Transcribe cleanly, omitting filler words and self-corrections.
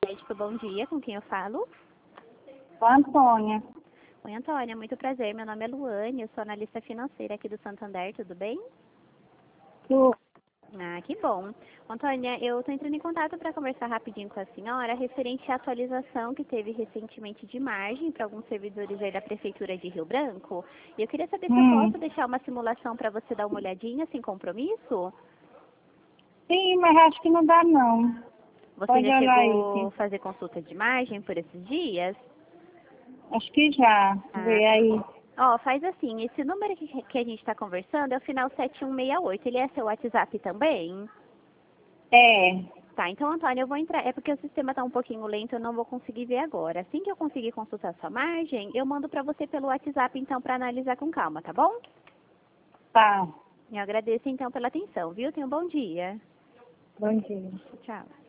Médico, bom dia, com quem eu falo? Ô, Antônia. Oi, Antônia, muito prazer, meu nome é Luane, eu sou analista financeira aqui do Santander, tudo bem? Tu, Ah, que bom. Antônia, eu estou entrando em contato para conversar rapidinho com a senhora referente à atualização que teve recentemente de margem para alguns servidores aí da Prefeitura de Rio Branco. E eu queria saber se eu posso deixar uma simulação para você dar uma olhadinha sem compromisso? Sim, mas acho que não dá não. Você Pode já olhar aí, chegou a sim. fazer consulta de margem por esses dias? Acho que já. Ah, Vê aí. ó, faz assim, esse número que a gente está conversando é o final 7168. Ele é seu WhatsApp também? É. Tá, então, Antônio, eu vou entrar. É porque o sistema está um pouquinho lento, eu não vou conseguir ver agora. Assim que eu conseguir consultar sua margem, eu mando para você pelo WhatsApp, então, para analisar com calma, tá bom? Tá. Eu agradeço, então, pela atenção, viu? Tenha um bom dia. Bom dia. Tchau.